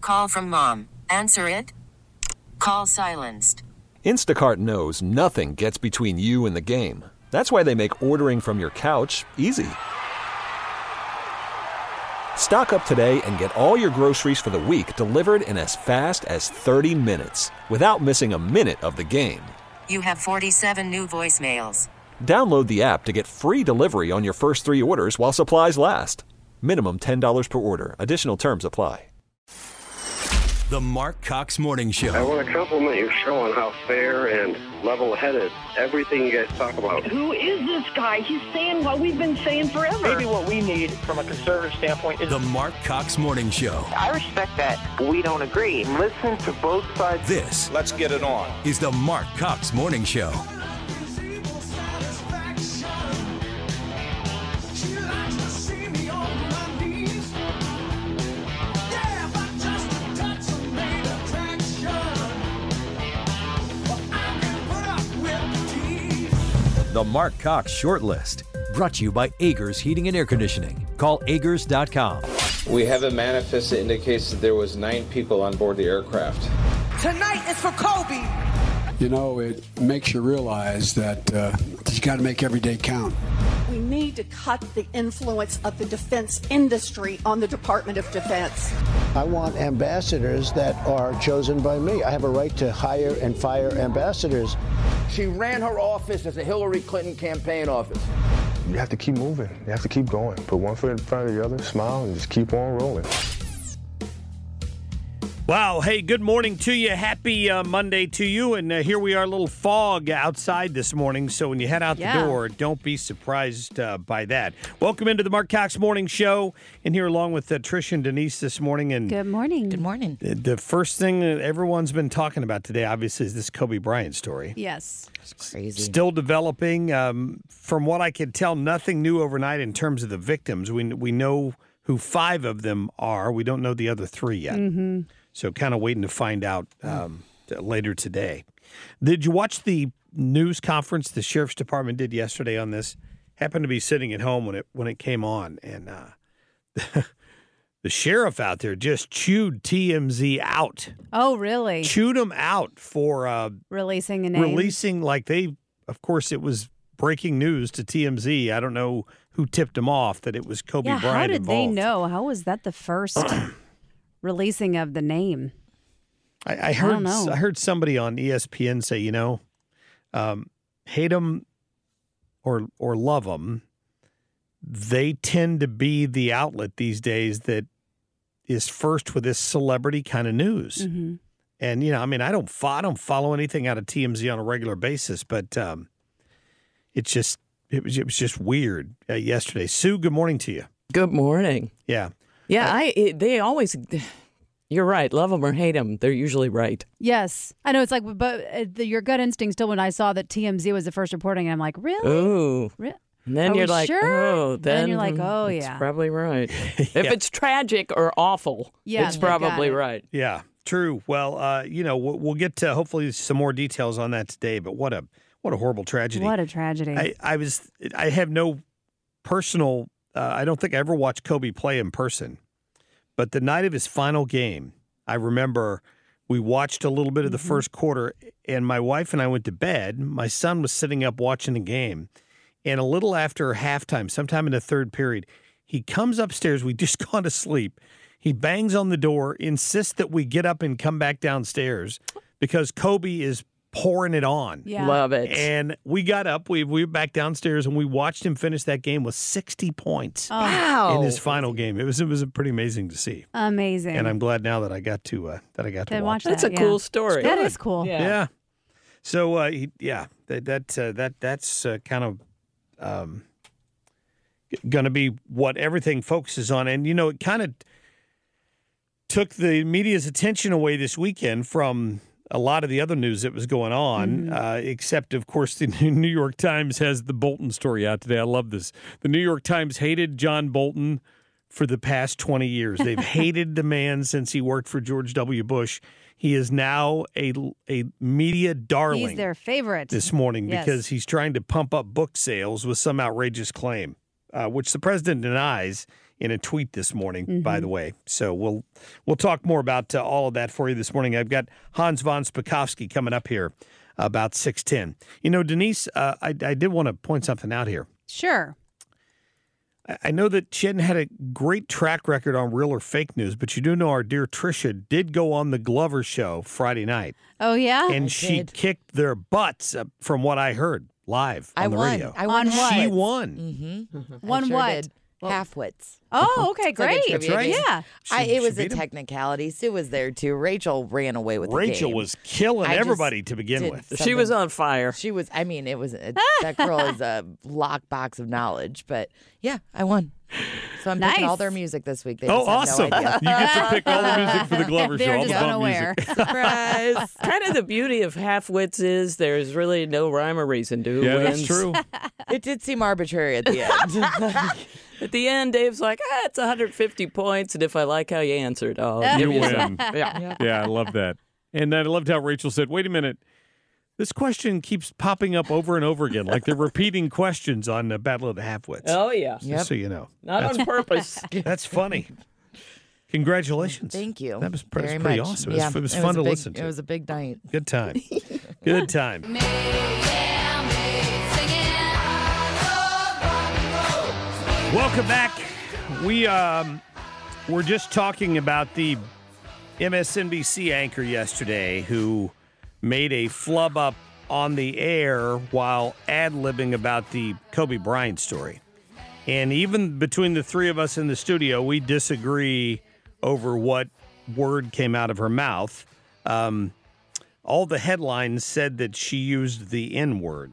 Call from mom. Answer it. Call silenced. Instacart knows nothing gets between you and the game. That's why they make ordering from your couch easy. Stock up today and get all your groceries for the week delivered in as fast as 30 minutes without missing a minute of the game. You have 47 new voicemails. Download the app to get free delivery on your first 3 orders while supplies last. Minimum $10 per order. Additional terms apply. The Mark Cox Morning Show. I want to compliment your show on how fair and level-headed everything you guys talk about. Who is this guy? He's saying what we've been saying forever. Maybe what we need from a conservative standpoint is The Mark Cox Morning Show. I respect that. We don't agree. Listen to both sides. This Let's get it on. is the Mark Cox Morning Show. The Mark Cox Shortlist, brought to you by Agers Heating and Air Conditioning. Call Agers.com. We have a manifest that indicates that there was 9 people on board the aircraft. Tonight is for Kobe. You know, it makes you realize that you got to make every day count. We need to cut the influence of the defense industry on the Department of Defense. I want ambassadors that are chosen by me. I have a right to hire and fire ambassadors. She ran her office as a Hillary Clinton campaign office. You have to keep moving. You have to keep going. Put one foot in front of the other, smile, and just keep on rolling. Wow. Hey, good morning to you. Happy Monday to you. And here we are, a little fog outside this morning. So when you head out the door, don't be surprised by that. Welcome into the Mark Cox Morning Show. And here along with Trish and Denise this morning. And good morning. Good morning. The first thing that everyone's been talking about today, obviously, is this Kobe Bryant story. Yes. It's crazy. Still developing. From what I can tell, nothing new overnight in terms of the victims. We know who 5 of them are. We don't know the other 3 yet. Mm-hmm. So kind of waiting to find out later today. Did you watch the news conference the Sheriff's Department did yesterday on this? Happened to be sitting at home when it came on, and the sheriff out there just chewed TMZ out. Oh, really? Chewed them out for releasing a name. Releasing, of course, it was breaking news to TMZ. I don't know who tipped them off that it was Kobe Bryant how did involved. they know? How was that the first releasing of the name? I heard somebody on ESPN say, hate them or love them, they tend to be the outlet these days that is first with this celebrity kind of news. Mm-hmm. And I don't follow anything out of TMZ on a regular basis, but it was just weird yesterday. Sue, good morning to you. Good morning. Yeah. Yeah, they always, you're right, love them or hate them, they're usually right. Yes. I know, it's like, but your gut instinct still, when I saw that TMZ was the first reporting, and I'm like, really? Ooh. And then you're like, sure? oh, then you're like, oh, it's yeah. probably right. If it's tragic or awful, it's probably right. Yeah, true. Well, we'll get to hopefully some more details on that today, but what a horrible tragedy. What a tragedy. I have no personal I don't think I ever watched Kobe play in person, but the night of his final game, I remember we watched a little bit of the first quarter, and my wife and I went to bed. My son was sitting up watching the game, and a little after halftime, sometime in the third period, he comes upstairs. We just gone to sleep. He bangs on the door, insists that we get up and come back downstairs because Kobe is pouring it on. Yeah. Love it. And we got up, we were back downstairs, and we watched him finish that game with 60 points in his final game. It was pretty amazing to see. Amazing. And I'm glad now that I got to watch that. That's a cool story. That is cool. Yeah. So that's kind of going to be what everything focuses on, and it kind of took the media's attention away this weekend from a lot of the other news that was going on, except, of course, the New York Times has the Bolton story out today. I love this. The New York Times hated John Bolton for the past 20 years. They've hated the man since he worked for George W. Bush. He is now a media darling. He's their favorite. This morning because he's trying to pump up book sales with some outrageous claim, which the president denies. in a tweet this morning, by the way. So we'll talk more about all of that for you this morning. I've got Hans von Spakovsky coming up here about 6:10. You know, Denise, I did want to point something out here. Sure. I know that she hadn't had a great track record on real or fake news, but you do know our dear Trisha did go on the Glover show Friday night. Oh, yeah? And she kicked their butts, from what I heard, live on the radio. I won. She won. Mm-hmm. Won what? Half-wits. Oh, okay, great. That's right. Yeah. It was a technicality. Sue was there, too. Rachel ran away with the game. Rachel was killing everybody to begin with. She was on fire. She was, I mean, that girl is a lockbox of knowledge. But, yeah, I won. So I'm picking all their music this week. They awesome. No idea. You get to pick all the music for the Glover show. They're All just the bump unaware. music. Surprise. Kind of the beauty of half-wits is there's really no rhyme or reason to who wins. That's true. It did seem arbitrary at the end. At the end, Dave's like, it's 150 points, and if I like how you answered, You win. Yeah. Yeah, I love that. And I loved how Rachel said, wait a minute, this question keeps popping up over and over again, like they're repeating questions on the Battle of the Half-Wits. Oh, yeah. Just so you know. Not on purpose. That's funny. Congratulations. Thank you. That was pretty much. awesome. Yeah, It was fun to listen to. It was a big night. Good time. Good time. Welcome back. We're just talking about the MSNBC anchor yesterday who made a flub up on the air while ad-libbing about the Kobe Bryant story. And even between the three of us in the studio, we disagree over what word came out of her mouth. All the headlines said that she used the N-word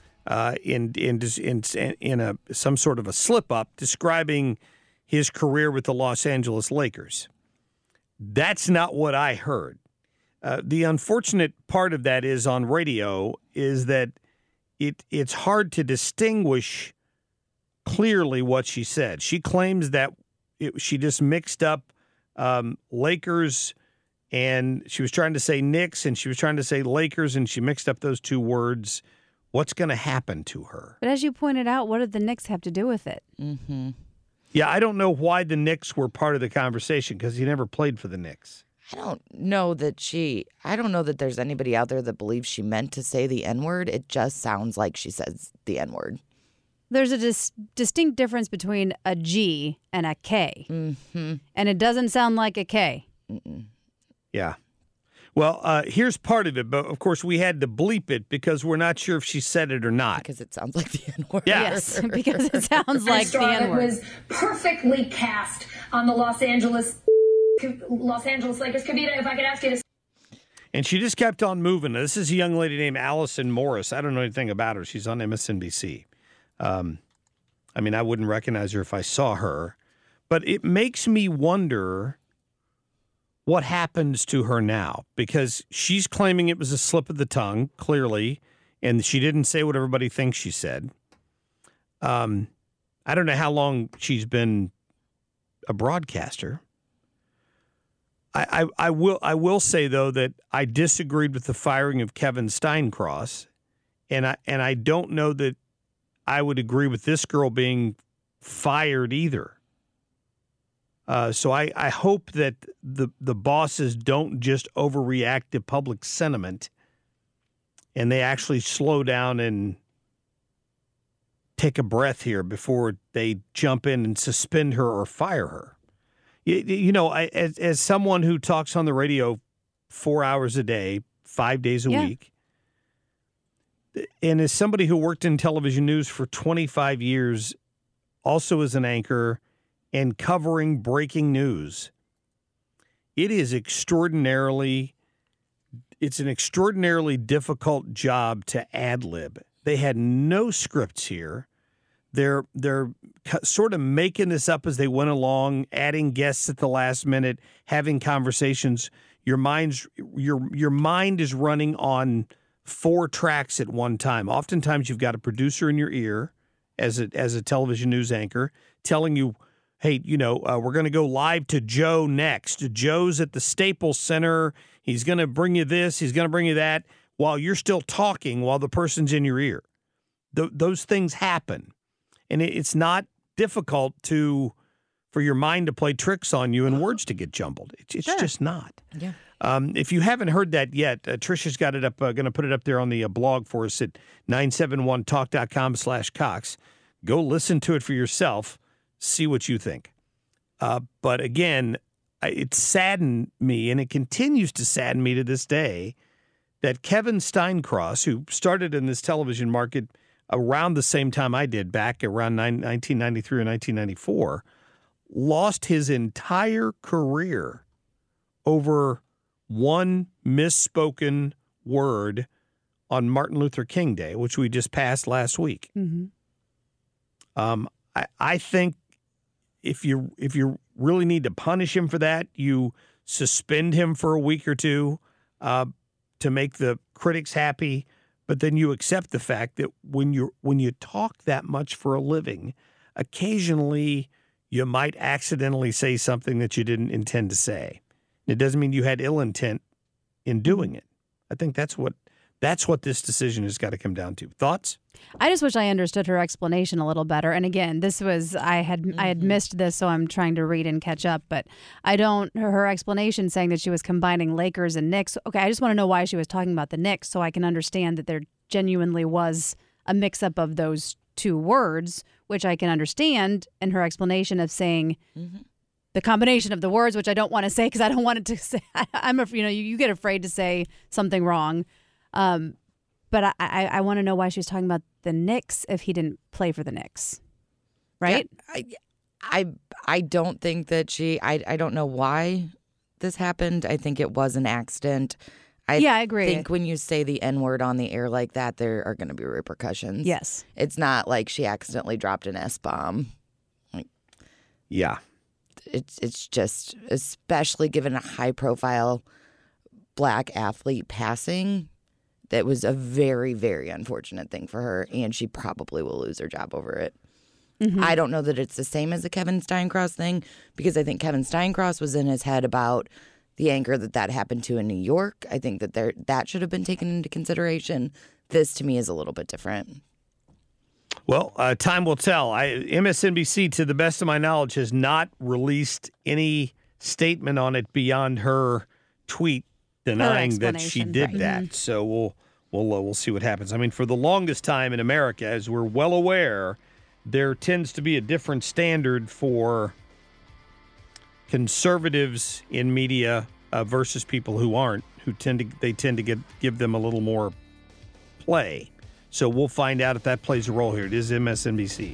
in some sort of a slip-up describing his career with the Los Angeles Lakers. That's not what I heard. The unfortunate part of that is on radio is that it's hard to distinguish clearly what she said. She claims that she just mixed up Lakers and she was trying to say Knicks and she was trying to say Lakers and she mixed up those two words. What's going to happen to her? But as you pointed out, what did the Knicks have to do with it? Mm-hmm. Yeah, I don't know why the Knicks were part of the conversation because he never played for the Knicks. I don't know that there's anybody out there that believes she meant to say the N-word. It just sounds like she says the N-word. There's a distinct difference between a G and a K. Mm-hmm. And it doesn't sound like a K. Mm-mm. Yeah. Well, here's part of it, but of course we had to bleep it because we're not sure if she said it or not. Because it sounds like the N-word. Yeah. Yes, because it sounds like the N-word. Was perfectly cast on the Los Angeles Lakers. Kavita, if I could ask you to. And she just kept on moving. This is a young lady named Allison Morris. I don't know anything about her. She's on MSNBC. I mean, I wouldn't recognize her if I saw her. But it makes me wonder what happens to her now, because she's claiming it was a slip of the tongue, clearly, and she didn't say what everybody thinks she said. I don't know how long she's been a broadcaster. I will say, though, that I disagreed with the firing of Kevin Steincross, and I don't know that I would agree with this girl being fired either. So I hope that the bosses don't just overreact to public sentiment and they actually slow down and take a breath here before they jump in and suspend her or fire her. You know, as someone who talks on the radio 4 hours a day, 5 days a week, and as somebody who worked in television news for 25 years, also as an anchor and covering breaking news, it's an extraordinarily difficult job to ad-lib. They had no scripts here. They're sort of making this up as they went along, adding guests at the last minute, having conversations. Your mind is running on 4 tracks at one time. Oftentimes you've got a producer in your ear as a television news anchor telling you, hey, we're going to go live to Joe next. Joe's at the Staples Center. He's going to bring you this. He's going to bring you that while you're still talking while the person's in your ear. Those things happen. And it's not difficult to for your mind to play tricks on you and words to get jumbled. It's just not. Yeah. If you haven't heard that yet, Trisha's got it up, going to put it up there on the blog for us at 971talk.com/Cox. Go listen to it for yourself. See what you think. But again, it saddened me, and it continues to sadden me to this day, that Kevin Steincross, who started in this television market around the same time I did, back around 1993 or 1994, lost his entire career over one misspoken word on Martin Luther King Day, which we just passed last week. Mm-hmm. I think if you really need to punish him for that, you suspend him for a week or two to make the critics happy. But then you accept the fact that when you talk that much for a living, occasionally you might accidentally say something that you didn't intend to say. It doesn't mean you had ill intent in doing it. I think that's what this decision has got to come down to. Thoughts? I just wish I understood her explanation a little better. And again, this was I had missed this, so I'm trying to read and catch up. But her explanation saying that she was combining Lakers and Knicks. Okay, I just want to know why she was talking about the Knicks, so I can understand that there genuinely was a mix-up of those two words, which I can understand. And her explanation of saying the combination of the words, which I don't want to say because I don't want it to say. You get afraid to say something wrong. But I want to know why she was talking about the Knicks if he didn't play for the Knicks, right? Yeah, I don't think that I don't know why this happened. I think it was an accident. I agree. I think when you say the N-word on the air like that, there are going to be repercussions. Yes. It's not like she accidentally dropped an S-bomb. Yeah. It's just, especially given a high-profile black athlete passing, that was a very, very unfortunate thing for her, and she probably will lose her job over it. Mm-hmm. I don't know that it's the same as the Kevin Steincross thing, because I think Kevin Steincross was in his head about the anger that happened to in New York. I think that should have been taken into consideration. This, to me, is a little bit different. Well, time will tell. MSNBC, to the best of my knowledge, has not released any statement on it beyond her tweet denying that she did that. Mm-hmm. So we'll see what happens. I mean, for the longest time in America, as we're well aware, there tends to be a different standard for conservatives in media versus people who aren't, who tend to give them a little more play. So we'll find out if that plays a role here. It is MSNBC.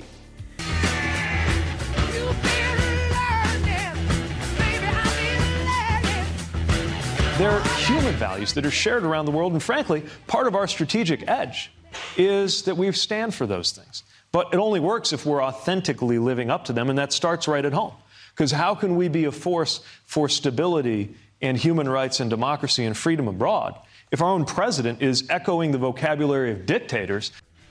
There are human values that are shared around the world, and frankly, part of our strategic edge is that we stand for those things. But it only works if we're authentically living up to them, and that starts right at home. Because how can we be a force for stability and human rights and democracy and freedom abroad if our own president is echoing the vocabulary of dictators?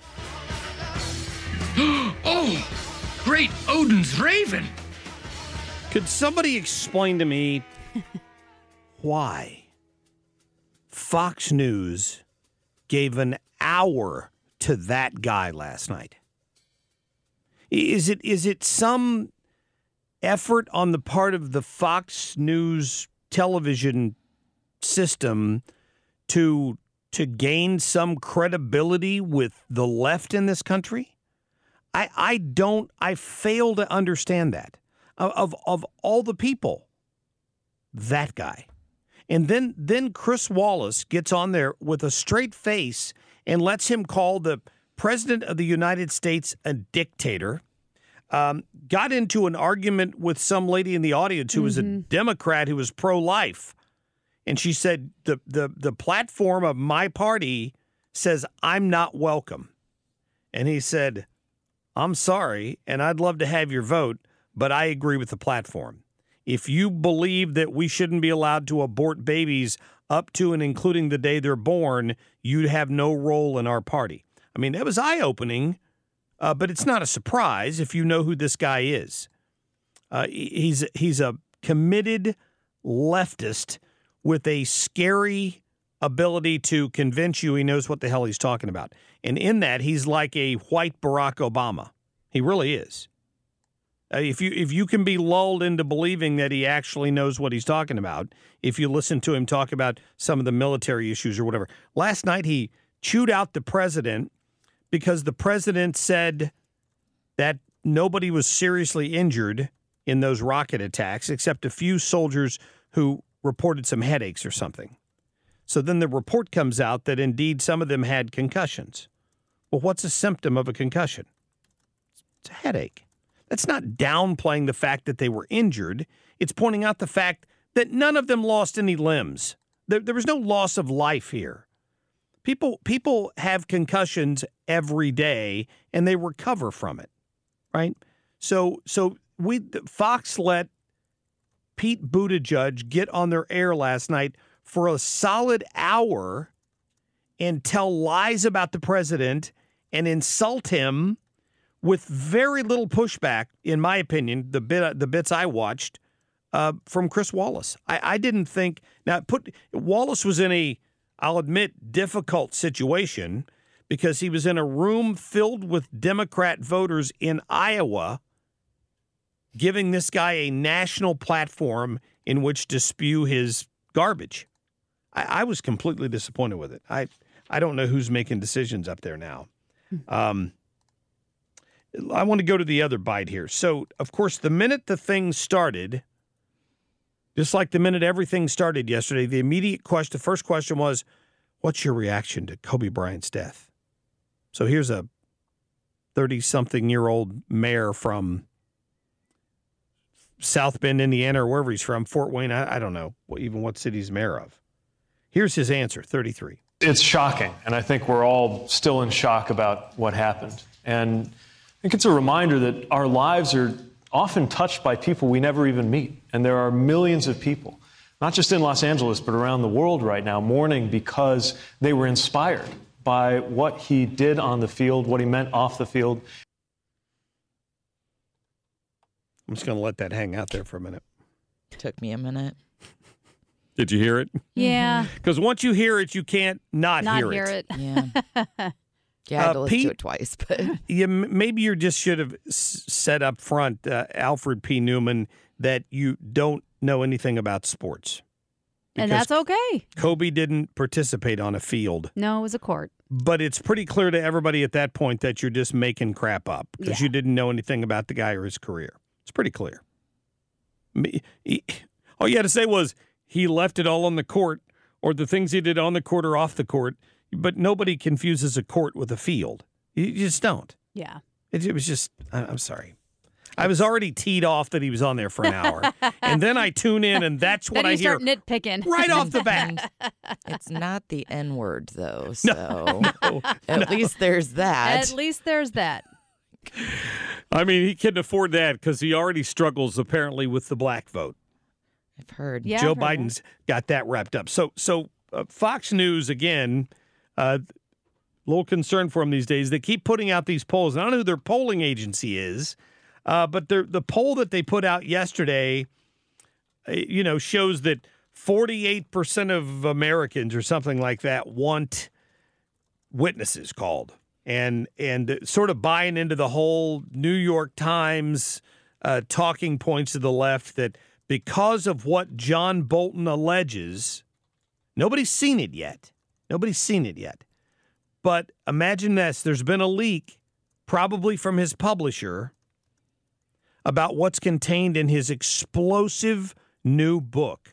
Oh, great Odin's raven! Could somebody explain to me why Fox News gave an hour to that guy last night? Is it some effort on the part of the Fox News television system to gain some credibility with the left in this country? I fail to understand that. Of all the people, that guy. And then Chris Wallace gets on there with a straight face and lets him call the President of the United States a dictator. Got into an argument with some lady in the audience who was a Democrat who was pro-life. And she said, the platform of my party says I'm not welcome. And he said, I'm sorry, and I'd love to have your vote, but I agree with the platform. If you believe that we shouldn't be allowed to abort babies up to and including the day they're born, you'd have no role in our party. I mean, that was eye-opening, but it's not a surprise if you know who this guy is. He's a committed leftist with a scary ability to convince you he knows what the hell he's talking about. And in that, he's like a white Barack Obama. He really is. If you can be lulled into believing that he actually knows what he's talking about, if you listen to him talk about some of the military issues or whatever. Last night he chewed out the president because the president said that nobody was seriously injured in those rocket attacks except a few soldiers who reported some headaches or something. So then the report comes out that indeed some of them had concussions. Well, what's a symptom of a concussion? It's a headache. That's not downplaying the fact that they were injured. It's pointing out the fact that none of them lost any limbs. There was no loss of life here. People have concussions every day, and they recover from it, right? So Fox let Pete Buttigieg get on their air last night for a solid hour and tell lies about the president and insult him with very little pushback, in my opinion, the bits I watched from Chris Wallace. I didn't think Wallace was in a, I'll admit, difficult situation because he was in a room filled with Democrat voters in Iowa, giving this guy a national platform in which to spew his garbage. I was completely disappointed with it. I don't know who's making decisions up there now. I want to go to the other bite here. So, of course, the minute the thing started, just like the minute everything started yesterday, the first question was, what's your reaction to Kobe Bryant's death? So here's a 30-something-year-old mayor from South Bend, Indiana, or wherever he's from, Fort Wayne, I don't know even what city he's mayor of. Here's his answer, 33. It's shocking, and I think we're all still in shock about what happened. And I think it's a reminder that our lives are often touched by people we never even meet. And there are millions of people, not just in Los Angeles, but around the world right now, mourning because they were inspired by what he did on the field, what he meant off the field. I'm just going to let that hang out there for a minute. Took me a minute. Did you hear it? Yeah. Because once you hear it, you can't not hear it. Yeah. Yeah, I had to listen to it twice. But maybe you just should have said up front, Alfred P. Newman, that you don't know anything about sports. And that's okay. Kobe didn't participate on a field. No, it was a court. But it's pretty clear to everybody at that point that you're just making crap up because you didn't know anything about the guy or his career. It's pretty clear. All you had to say was he left it all on the court, or the things he did on the court or off the court. But nobody confuses a court with a field. You just don't. Yeah. It was just, I'm sorry. I was already teed off that he was on there for an hour. And then I tune in, and that's what I hear. Then you start nitpicking. Right off the bat. It's not the N-word, though, so at least there's that. At least there's that. I mean, he couldn't afford that because he already struggles, apparently, with the black vote. I've heard. Yeah, Joe Biden's got that wrapped up. So Fox News, again, a little concerned for them these days. They keep putting out these polls. And I don't know who their polling agency is, but the poll that they put out yesterday, shows that 48% of Americans or something like that want witnesses called. And sort of buying into the whole New York Times talking points to the left that because of what John Bolton alleges, nobody's seen it yet. But imagine this. There's been a leak, probably from his publisher, about what's contained in his explosive new book.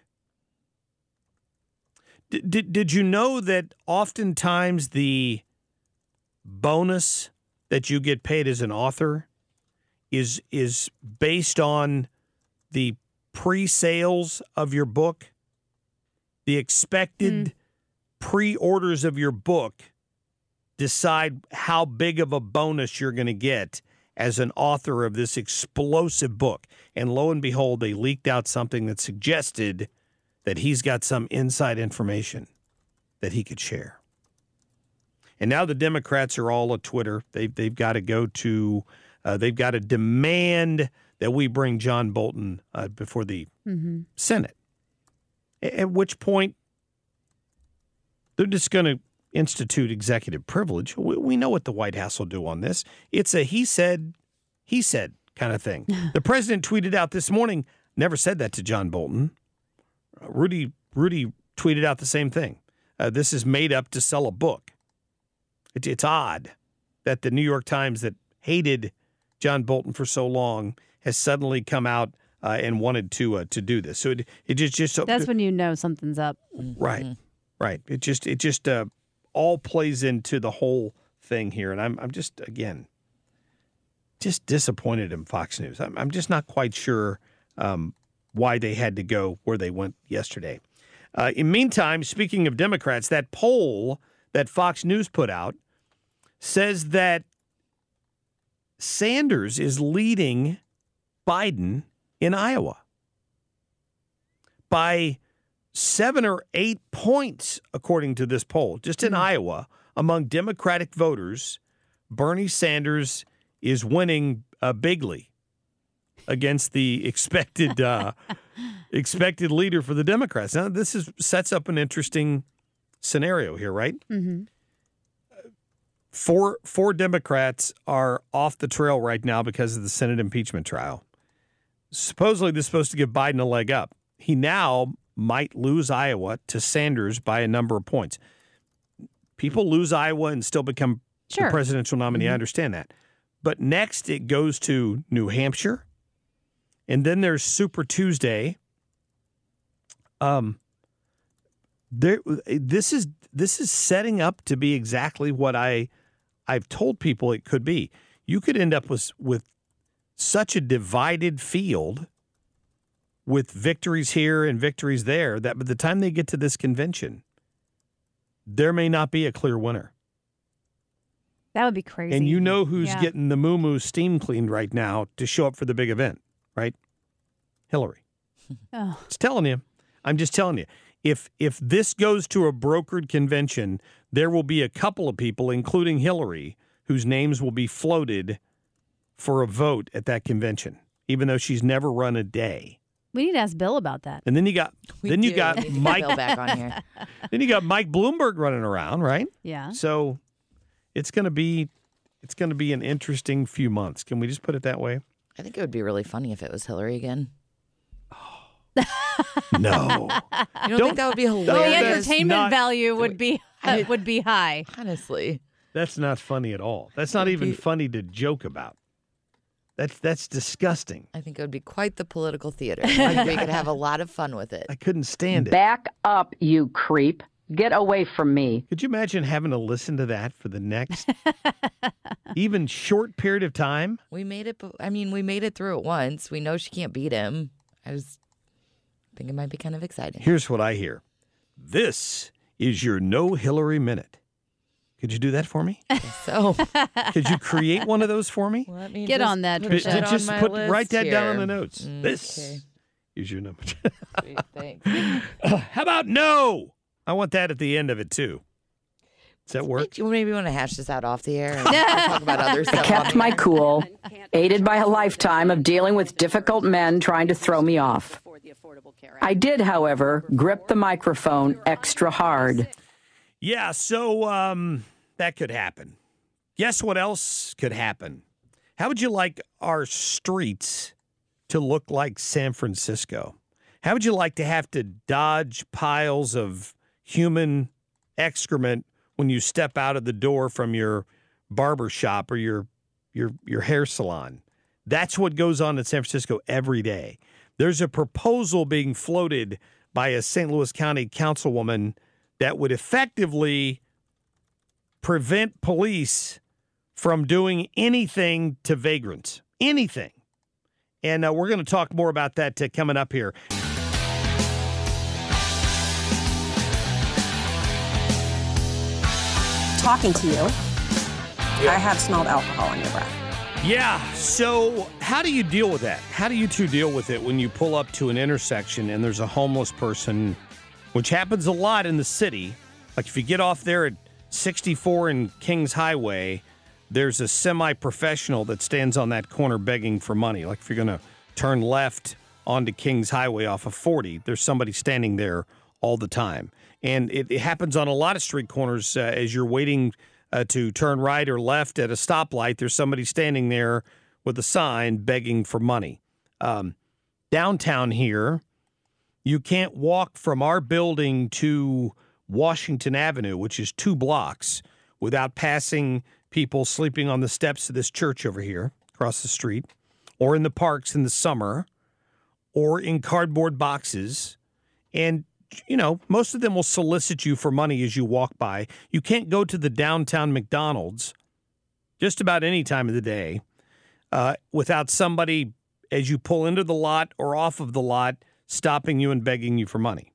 Did you know that oftentimes the bonus that you get paid as an author is based on the pre-sales of your book? The expected pre-orders of your book decide how big of a bonus you're going to get as an author of this explosive book. And lo and behold, they leaked out something that suggested that he's got some inside information that he could share. And now the Democrats are all at Twitter. They've got to go to, they've got to demand that we bring John Bolton before the Senate. At which point, they're just going to institute executive privilege. We know what the White House will do on this. It's a he said kind of thing. The president tweeted out this morning, never said that to John Bolton. Rudy tweeted out the same thing. This is made up to sell a book. It's odd that the New York Times that hated John Bolton for so long has suddenly come out and wanted to do this. So it just that's when you know something's up. Right. It just all plays into the whole thing here, and I'm just again just disappointed in Fox News. I'm just not quite sure why they had to go where they went yesterday. In the meantime, speaking of Democrats, that poll that Fox News put out says that Sanders is leading Biden in Iowa by 7 or 8 points, according to this poll. Just in Iowa, among Democratic voters, Bernie Sanders is winning bigly against the expected leader for the Democrats. Now, this sets up an interesting scenario here, right? Mm-hmm. Four Democrats are off the trail right now because of the Senate impeachment trial. Supposedly, this is supposed to give Biden a leg up. He now might lose Iowa to Sanders by a number of points. People lose Iowa and still become the presidential nominee. I understand that. But next, it goes to New Hampshire. And then there's Super Tuesday. This is setting up to be exactly what I've told people it could be. You could end up with such a divided field with victories here and victories there that by the time they get to this convention, there may not be a clear winner. That would be crazy. And you know who's getting the moo-moo steam cleaned right now to show up for the big event, right? Hillary. Oh. It's telling you. I'm just telling you. If this goes to a brokered convention, there will be a couple of people, including Hillary, whose names will be floated for a vote at that convention, even though she's never run a day. We need to ask Bill about that. And then you got Mike Bill back on here. Then you got Mike Bloomberg running around, right? Yeah. So it's going to be an interesting few months. Can we just put it that way? I think it would be really funny if it was Hillary again. No. You don't think that would be hilarious? The entertainment value would be high. Honestly. That's not funny at all. That's not even funny to joke about. That's disgusting. I think it would be quite the political theater. Like we could have a lot of fun with it. I couldn't stand it. Back up, you creep. Get away from me. Could you imagine having to listen to that for the next even short period of time? We made it through it once. We know she can't beat him. I think it might be kind of exciting. Here's what I hear. This is your No Hillary Minute. Could you do that for me? So, could you create one of those for me? Get on that. Just write that down on the notes. Okay. This is your number. Sweet, thanks. How about no? I want that at the end of it too. Does that work? You maybe want to hash this out off the air and talk about other stuff. I kept my cool, aided by a lifetime of dealing with difficult men trying to throw me off. I did, however, grip the microphone extra hard. Yeah, so that could happen. Guess what else could happen? How would you like our streets to look like San Francisco? How would you like to have to dodge piles of human excrement when you step out of the door from your barber shop or your hair salon? That's what goes on in San Francisco every day. There's a proposal being floated by a St. Louis County councilwoman that would effectively prevent police from doing anything to vagrants. Anything. And we're going to talk more about that coming up here. Talking to you, I have smelled alcohol on your breath. Yeah, so how do you deal with that? How do you two deal with it when you pull up to an intersection and there's a homeless person, which happens a lot in the city? Like if you get off there at 64 and Kings Highway, there's a semi-professional that stands on that corner begging for money. Like if you're going to turn left onto Kings Highway off of 40, there's somebody standing there all the time. And it happens on a lot of street corners as you're waiting to turn right or left at a stoplight. There's somebody standing there with a sign begging for money. Downtown here, you can't walk from our building to Washington Avenue, which is 2 blocks, without passing people sleeping on the steps of this church over here across the street, or in the parks in the summer, or in cardboard boxes. And, you know, most of them will solicit you for money as you walk by. You can't go to the downtown McDonald's just about any time of the day without somebody, as you pull into the lot or off of the lot, stopping you and begging you for money.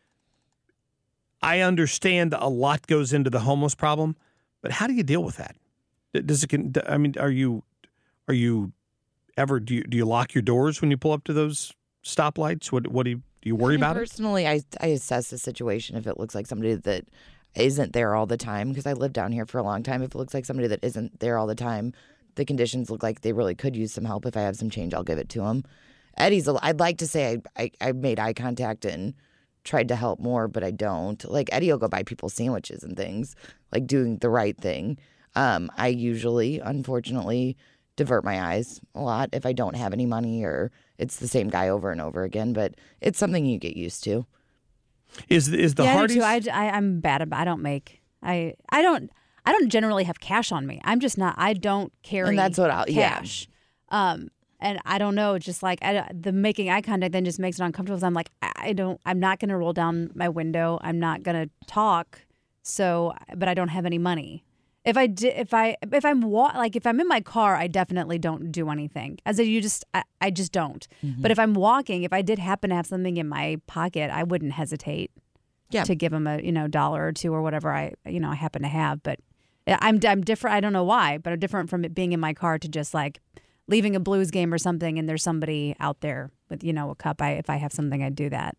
I understand a lot goes into the homeless problem, but how do you deal with that? Does it? I mean, are you ever? Do you lock your doors when you pull up to those stoplights? What do you worry about it? Personally, I assess the situation if it looks like somebody that isn't there all the time, because I lived down here for a long time. If it looks like somebody that isn't there all the time, the conditions look like they really could use some help. If I have some change, I'll give it to him. I'd like to say I made eye contact and tried to help more, but I don't. Like, Eddie will go buy people sandwiches and things, like doing the right thing. I usually, unfortunately, divert my eyes a lot if I don't have any money or it's the same guy over and over again, but it's something you get used to. Is the Hardys? I'm bad about. I don't generally have cash on me. I'm just not. I don't carry. And that's what cash. Yeah. And I don't know. Just like the making eye contact then just makes it uncomfortable. Because I'm like, I'm not going to roll down my window. I'm not going to talk. So, but I don't have any money. If I'm in my car, I definitely don't do anything. I just don't. Mm-hmm. But if I'm walking, if I did happen to have something in my pocket, I wouldn't hesitate to give them a $1 or $2 or whatever I happen to have. But I'm different. I don't know why, but I'm different from it being in my car to just like leaving a Blues game or something, and there's somebody out there with a cup. If I have something, I'd do that.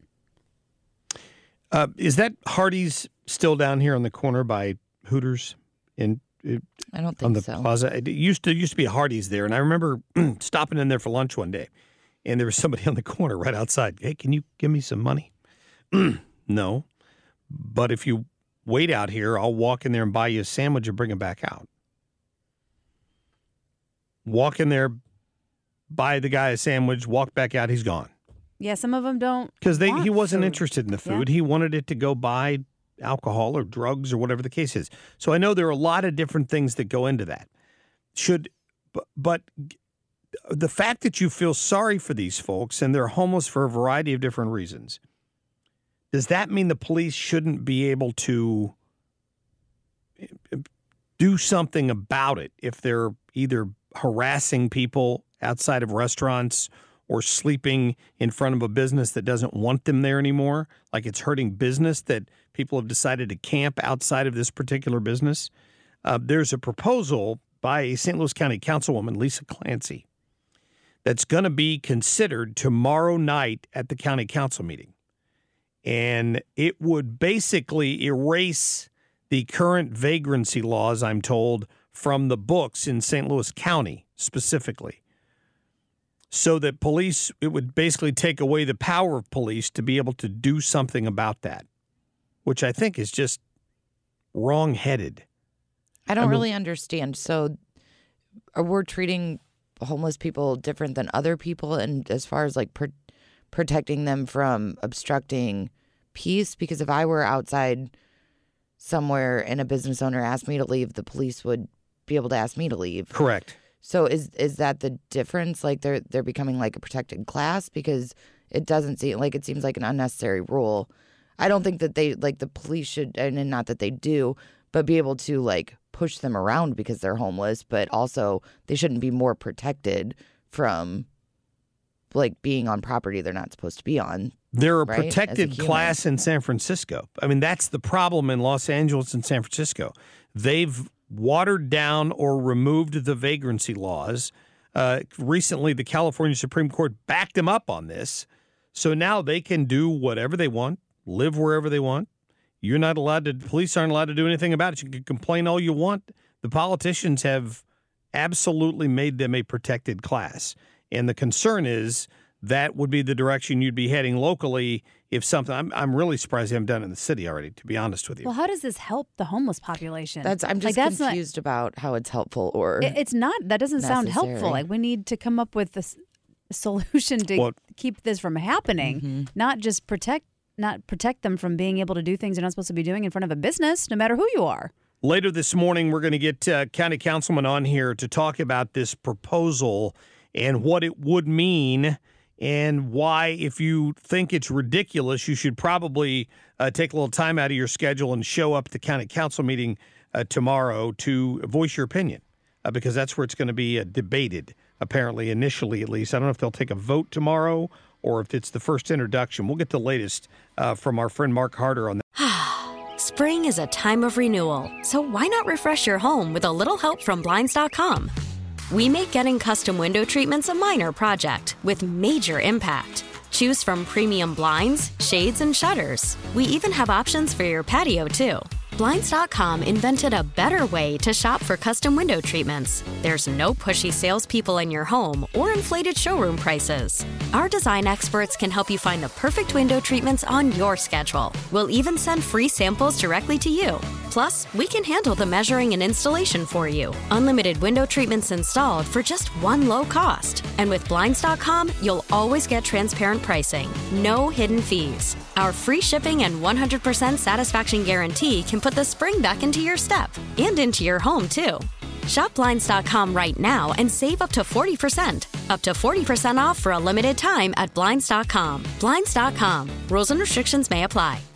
Is that Hardee's still down here on the corner by Hooters? I don't think on the so. Plaza. It used to be a Hardee's there, and I remember stopping in there for lunch one day, and there was somebody on the corner right outside. Hey, can you give me some money? No, but if you wait out here, I'll walk in there and buy you a sandwich and bring it back out. Walk in there, buy the guy a sandwich, walk back out, he's gone. Yeah, some of them don't. Because he wasn't interested in the food. Yeah. He wanted it to go buy alcohol or drugs or whatever the case is. So I know there are a lot of different things that go into that. But the fact that you feel sorry for these folks and they're homeless for a variety of different reasons, does that mean the police shouldn't be able to do something about it if they're either harassing people outside of restaurants or sleeping in front of a business that doesn't want them there anymore? Like it's hurting business that people have decided to camp outside of this particular business. There's a proposal by a St. Louis County Councilwoman, Lisa Clancy, that's going to be considered tomorrow night at the county council meeting. And it would basically erase the current vagrancy laws, I'm told, from the books in St. Louis County specifically. So that it would basically take away the power of police to be able to do something about that, which I think is just wrong-headed. I don't really understand. So we're treating homeless people different than other people, and as far as like protecting them from obstructing peace? Because if I were outside somewhere and a business owner asked me to leave, the police would be able to ask me to leave. Correct. So is that the difference? Like they're becoming like a protected class? Because it doesn't seem like, it seems like an unnecessary rule. I don't think that they, like, the police should, and not that they do, but be able to like push them around because they're homeless, but also they shouldn't be more protected from like being on property they're not supposed to be on. They're a protected class in San Francisco. I mean, that's the problem in Los Angeles and San Francisco. They've watered down or removed the vagrancy laws. Recently, the California Supreme Court backed them up on this. So now they can do whatever they want, live wherever they want. You're not allowed to, police aren't allowed to do anything about it. You can complain all you want. The politicians have absolutely made them a protected class. And the concern is that would be the direction you'd be heading locally. If something, I'm really surprised they haven't done it in the city already, to be honest with you. Well, how does this help the homeless population? I'm just confused about how it's helpful or it's not. That doesn't sound necessary. helpful. Like we need to come up with this solution to keep this from happening, not just protect them from being able to do things they're not supposed to be doing in front of a business, no matter who you are. Later this morning, we're going to get county councilman on here to talk about this proposal and what it would mean and why, if you think it's ridiculous, you should probably take a little time out of your schedule and show up at the county council meeting tomorrow to voice your opinion, because that's where it's going to be debated, apparently, initially at least. I don't know if they'll take a vote tomorrow or if it's the first introduction. We'll get the latest from our friend Mark Harder on that. Spring is a time of renewal, so why not refresh your home with a little help from Blinds.com? We make getting custom window treatments a minor project with major impact. Choose from premium blinds, shades, and shutters. We even have options for your patio, too. Blinds.com invented a better way to shop for custom window treatments. There's no pushy salespeople in your home or inflated showroom prices. Our design experts can help you find the perfect window treatments on your schedule. We'll even send free samples directly to you. Plus, we can handle the measuring and installation for you. Unlimited window treatments installed for just one low cost. And with Blinds.com, you'll always get transparent pricing. No hidden fees. Our free shipping and 100% satisfaction guarantee can put the spring back into your step and into your home, too. Shop Blinds.com right now and save up to 40%. Up to 40% off for a limited time at Blinds.com. Blinds.com. Rules and restrictions may apply.